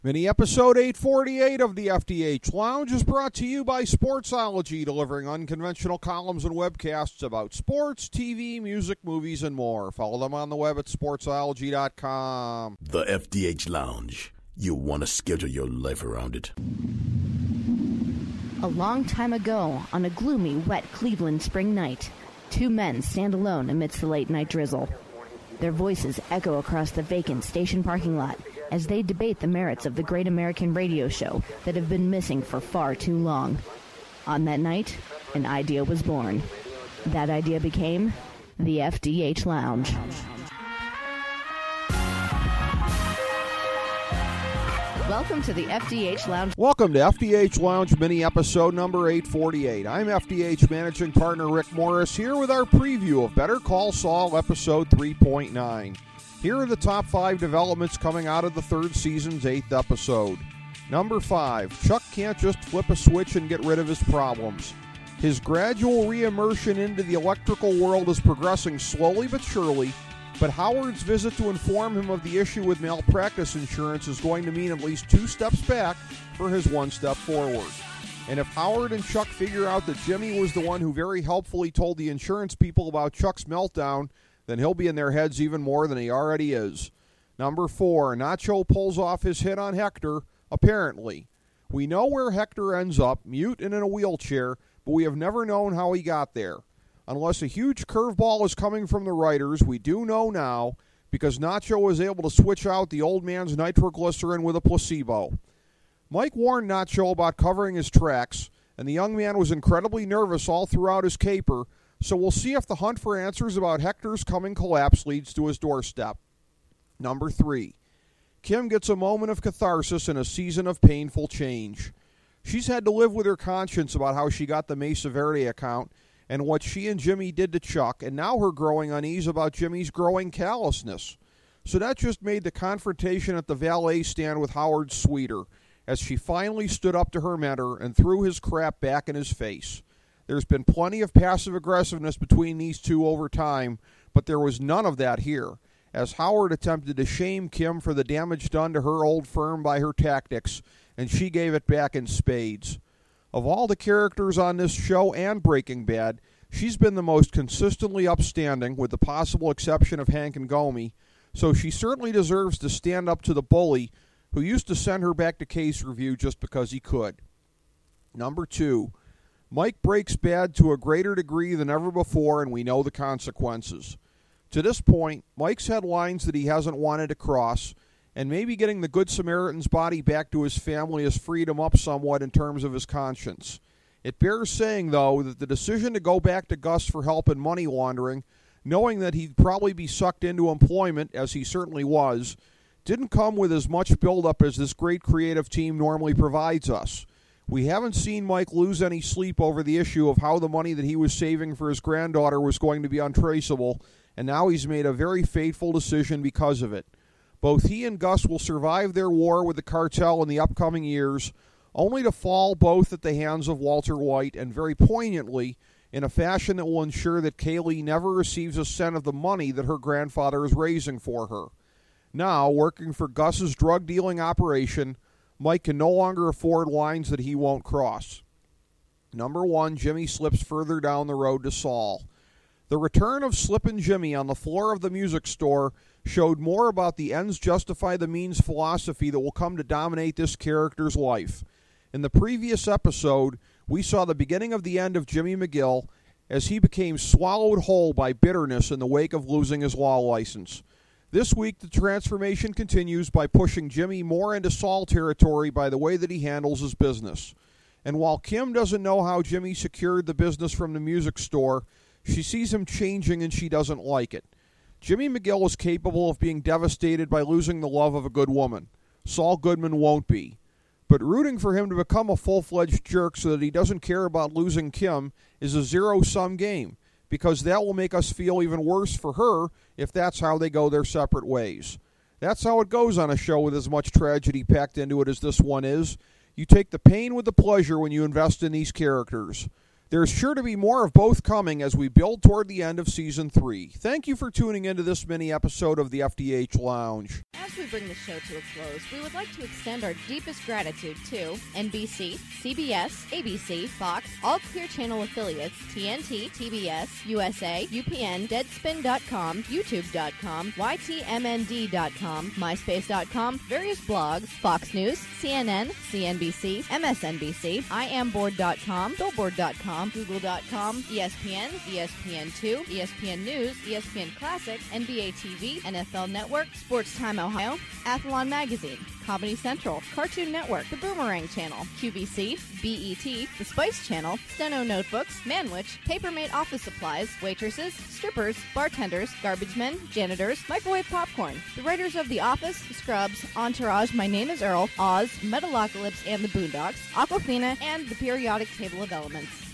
Mini episode 848 of the FDH Lounge is brought to you by Sportsology, delivering unconventional columns and webcasts about sports, TV, music, movies, and more. Follow them on the web at sportsology.com. The FDH Lounge. You want to schedule your life around it. A long time ago, on a gloomy, wet Cleveland spring night, two men stand alone amidst the late-night drizzle. Their voices echo across the vacant station parking lot as they debate the merits of the great American radio show that have been missing for far too long. On that night, an idea was born. That idea became the FDH Lounge. Welcome to the FDH Lounge. Welcome to FDH Lounge mini episode number 848. I'm FDH managing partner Rick Morris here with our preview of Better Call Saul episode 3.9. Here are the top 5 developments coming out of the third season's 8th episode. Number 5, Chuck can't just flip a switch and get rid of his problems. His gradual re-immersion into the electrical world is progressing slowly but surely, but Howard's visit to inform him of the issue with malpractice insurance is going to mean at least 2 steps back for his 1 step forward. And if Howard and Chuck figure out that Jimmy was the one who very helpfully told the insurance people about Chuck's meltdown, then he'll be in their heads even more than he already is. Number 4, Nacho pulls off his hit on Hector, apparently. We know where Hector ends up, mute and in a wheelchair, but we have never known how he got there. Unless a huge curveball is coming from the writers, we do know now, because Nacho was able to switch out the old man's nitroglycerin with a placebo. Mike warned Nacho about covering his tracks, and the young man was incredibly nervous all throughout his caper, so we'll see if the hunt for answers about Hector's coming collapse leads to his doorstep. Number 3, Kim gets a moment of catharsis in a season of painful change. She's had to live with her conscience about how she got the Mesa Verde account and what she and Jimmy did to Chuck, and now her growing unease about Jimmy's growing callousness. So that just made the confrontation at the valet stand with Howard sweeter, as she finally stood up to her mentor and threw his crap back in his face. There's been plenty of passive aggressiveness between these two over time, but there was none of that here, as Howard attempted to shame Kim for the damage done to her old firm by her tactics, and she gave it back in spades. Of all the characters on this show and Breaking Bad, she's been the most consistently upstanding, with the possible exception of Hank and Gomi, so she certainly deserves to stand up to the bully who used to send her back to case review just because he could. Number 2, Mike breaks bad to a greater degree than ever before, and we know the consequences. To this point, Mike's had lines that he hasn't wanted to cross, and maybe getting the Good Samaritan's body back to his family has freed him up somewhat in terms of his conscience. It bears saying, though, that the decision to go back to Gus for help in money laundering, knowing that he'd probably be sucked into employment, as he certainly was, didn't come with as much buildup as this great creative team normally provides us. We haven't seen Mike lose any sleep over the issue of how the money that he was saving for his granddaughter was going to be untraceable, and now he's made a very fateful decision because of it. Both he and Gus will survive their war with the cartel in the upcoming years, only to fall both at the hands of Walter White, and very poignantly, in a fashion that will ensure that Kaylee never receives a cent of the money that her grandfather is raising for her. Now, working for Gus's drug-dealing operation, Mike can no longer afford lines that he won't cross. Number 1, Jimmy slips further down the road to Saul. The return of Slippin' Jimmy on the floor of the music store showed more about the ends justify the means philosophy that will come to dominate this character's life. In the previous episode, we saw the beginning of the end of Jimmy McGill as he became swallowed whole by bitterness in the wake of losing his law license. This week, the transformation continues by pushing Jimmy more into Saul territory by the way that he handles his business. And while Kim doesn't know how Jimmy secured the business from the music store, she sees him changing and she doesn't like it. Jimmy McGill is capable of being devastated by losing the love of a good woman. Saul Goodman won't be. But rooting for him to become a full-fledged jerk so that he doesn't care about losing Kim is a zero-sum game, because that will make us feel even worse for her if that's how they go their separate ways. That's how it goes on a show with as much tragedy packed into it as this one is. You take the pain with the pleasure when you invest in these characters. There's sure to be more of both coming as we build toward the end of Season 3. Thank you for tuning into this mini episode of the FDH Lounge. As we bring the show to a close, we would like to extend our deepest gratitude to NBC, CBS, ABC, Fox, all Clear Channel affiliates, TNT, TBS, USA, UPN, Deadspin.com, YouTube.com, YTMND.com, MySpace.com, various blogs, Fox News, CNN, CNBC, MSNBC, IamBoard.com, Billboard.com, Google.com, ESPN, ESPN2, ESPN News, ESPN Classic, NBA TV, NFL Network, Sports Time Ohio, Athlon Magazine, Comedy Central, Cartoon Network, The Boomerang Channel, QVC, BET, The Spice Channel, Steno Notebooks, Manwich, Papermate Office Supplies, waitresses, strippers, bartenders, garbage men, janitors, microwave popcorn, the writers of The Office, Scrubs, Entourage, My Name is Earl, Oz, Metalocalypse and the Boondocks, Aquafina, and the Periodic Table of Elements.